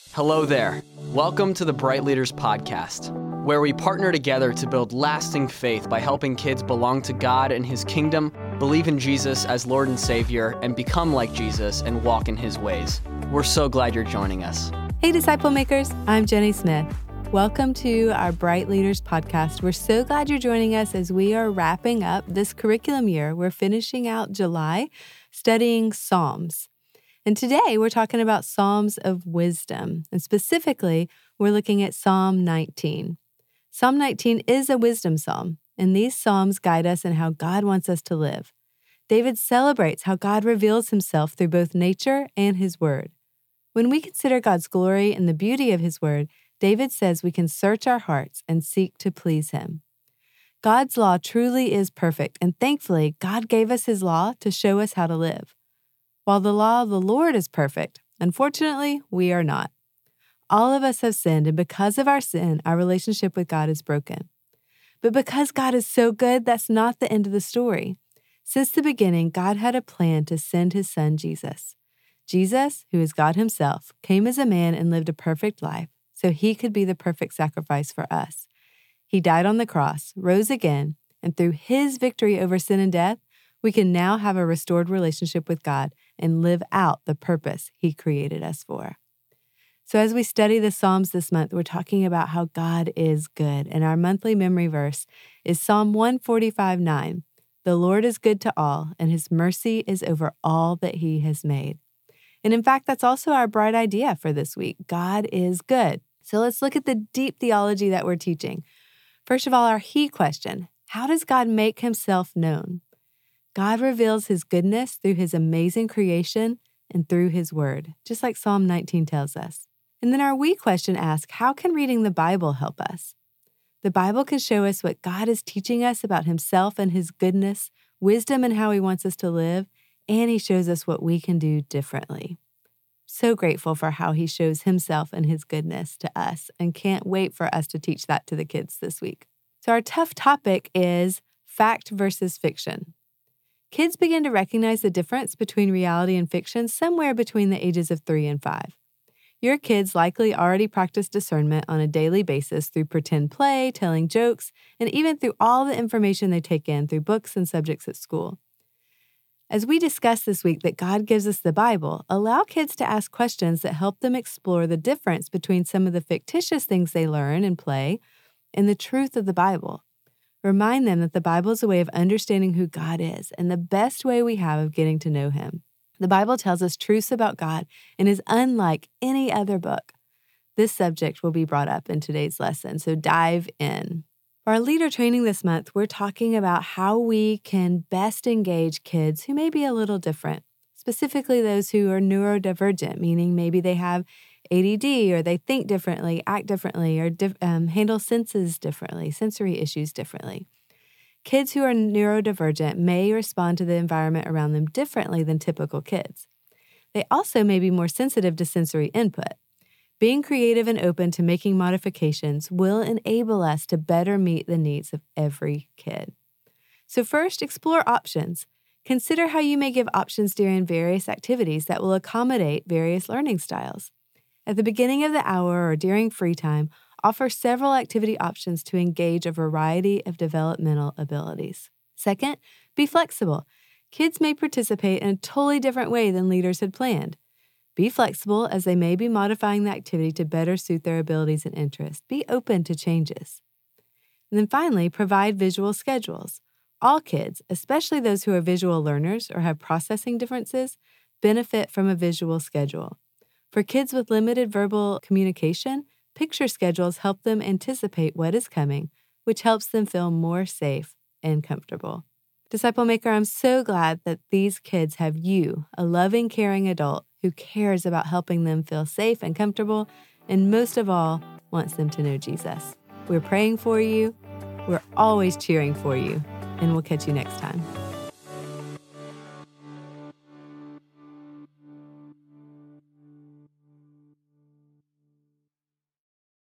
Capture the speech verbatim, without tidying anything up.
Hello there. Welcome to the Bright Leaders Podcast, where we partner together to build lasting faith by helping kids belong to God and His kingdom, believe in Jesus as Lord and Savior, and become like Jesus and walk in His ways. We're so glad you're joining us. Hey, Disciple Makers. I'm Jenny Smith. Welcome to our Bright Leaders Podcast. We're so glad you're joining us as we are wrapping up this curriculum year. We're finishing out July studying Psalms. And today we're talking about Psalms of Wisdom. And specifically, we're looking at Psalm nineteen. Psalm nineteen is a wisdom psalm, and these psalms guide us in how God wants us to live. David celebrates how God reveals himself through both nature and his word. When we consider God's glory and the beauty of his word, David says we can search our hearts and seek to please him. God's law truly is perfect, and thankfully, God gave us his law to show us how to live. While the law of the Lord is perfect, unfortunately, we are not. All of us have sinned, and because of our sin, our relationship with God is broken. But because God is so good, that's not the end of the story. Since the beginning, God had a plan to send his son, Jesus. Jesus, who is God himself, came as a man and lived a perfect life, so he could be the perfect sacrifice for us. He died on the cross, rose again, and through his victory over sin and death, we can now have a restored relationship with God and live out the purpose he created us for. So as we study the Psalms this month, we're talking about how God is good. And our monthly memory verse is Psalm one forty-five nine. The Lord is good to all, and his mercy is over all that he has made. And in fact, that's also our bright idea for this week. God is good. So let's look at the deep theology that we're teaching. First of all, our he question. How does God make himself known? God reveals his goodness through his amazing creation and through his word, just like Psalm nineteen tells us. And then our we question asks, how can reading the Bible help us? The Bible can show us what God is teaching us about himself and his goodness, wisdom and how he wants us to live, and he shows us what we can do differently. So grateful for how he shows himself and his goodness to us, and can't wait for us to teach that to the kids this week. So our tough topic is fact versus fiction. Kids begin to recognize the difference between reality and fiction somewhere between the ages of three and five. Your kids likely already practice discernment on a daily basis through pretend play, telling jokes, and even through all the information they take in through books and subjects at school. As we discuss this week that God gives us the Bible, allow kids to ask questions that help them explore the difference between some of the fictitious things they learn and play and the truth of the Bible. Remind them that the Bible is a way of understanding who God is and the best way we have of getting to know him. The Bible tells us truths about God and is unlike any other book. This subject will be brought up in today's lesson, so dive in. For our leader training this month, we're talking about how we can best engage kids who may be a little different, specifically those who are neurodivergent, meaning maybe they have A D D or they think differently, act differently, or dif- um, handle senses differently, sensory issues differently. Kids who are neurodivergent may respond to the environment around them differently than typical kids. They also may be more sensitive to sensory input. Being creative and open to making modifications will enable us to better meet the needs of every kid. So first, explore options. Consider how you may give options during various activities that will accommodate various learning styles. At the beginning of the hour or during free time, offer several activity options to engage a variety of developmental abilities. Second, be flexible. Kids may participate in a totally different way than leaders had planned. Be flexible as they may be modifying the activity to better suit their abilities and interests. Be open to changes. And then finally, provide visual schedules. All kids, especially those who are visual learners or have processing differences, benefit from a visual schedule. For kids with limited verbal communication, picture schedules help them anticipate what is coming, which helps them feel more safe and comfortable. Disciple Maker, I'm so glad that these kids have you, a loving, caring adult who cares about helping them feel safe and comfortable, and most of all, wants them to know Jesus. We're praying for you. We're always cheering for you, and we'll catch you next time.